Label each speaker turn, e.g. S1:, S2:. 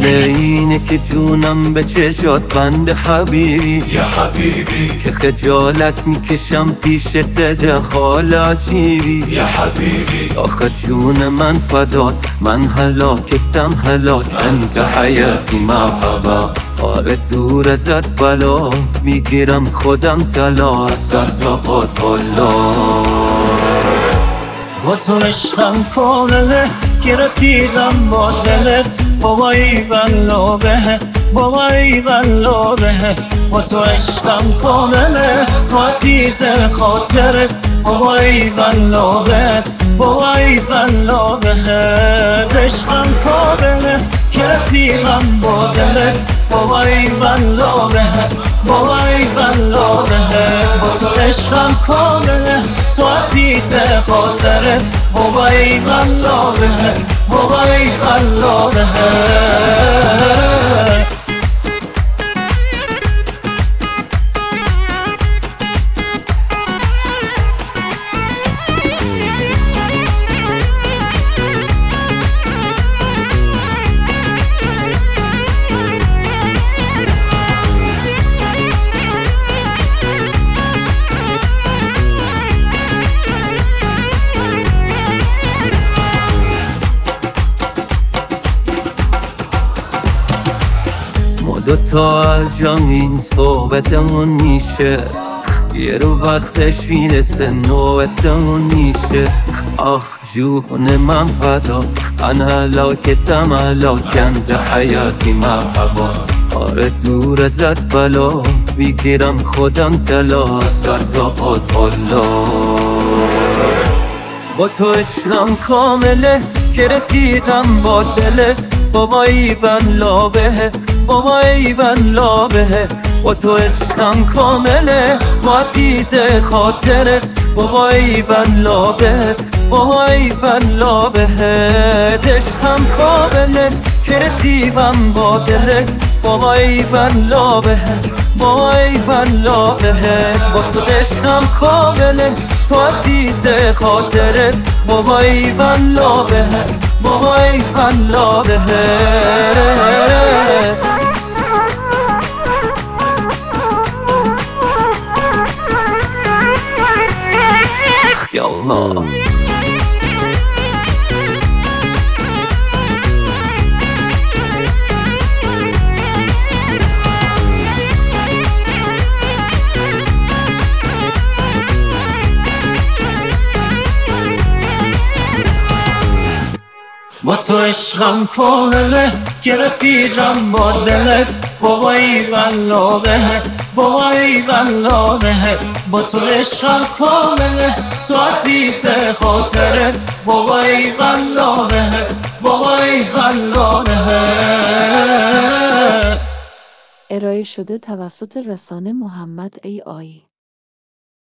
S1: مسئله اینه که جونم به چشات بند حبیبی،
S2: یا حبیبی
S1: که خجالت میکشم پیشت از حال عجیبی.
S2: یا حبیبی
S1: آخه جون من فدات، من هلاکتم هلاک، انت حیاتی مرحبا. آره دور ازت بلا، میگیرم خودم طلا از سرزاقات والا.
S3: با تو عشقم کامله، گرفتیدم با دلت، بابایی والله به، بابایی والله به. با تو عشقم کامله، تو عزیز خاطرت، بابایی والله به، بابایی والله به. عشقم کامله، گرفتیدم با دلت، بابایی والله به، بابایی والله به. با تو عشقم کامله، تو عزیز خاطرت، بابایی والله به، بابایی والله به.
S1: دوتا الجامین صحبتمون میشه، یه رو وقتش میرسه نوبتمون میشه. آخ جون من فدا، انا هلاکتم هلاک، انت حیاتی مرحبا. آره دور ازت بلا، میگیرم خودم طلا از سرزاقات والا. با تو عشقم کامله، گرفتیدم با دلت، بابایی والله به، بابایی والله به. با تو عشقم کامله، تو عزیز خاطرت، بابایی والله به، بابایی والله به. عشقم کامله، گرفتیدم با دلت، بابایی والله به، بابایی والله به. با تو عشقم کامله، تو عزیز خاطرت، بابایی والله به، بابایی والله به. یا الله.
S3: با تو عشقم کامله، گرفتیدم با دلت، بابایی والله به، بابایی والله به. با تو عشقم کامله، تو عزیز خاطرت، بابایی والله به، بابایی والله به.
S4: ارائه شده توسط رسانه محمد AI.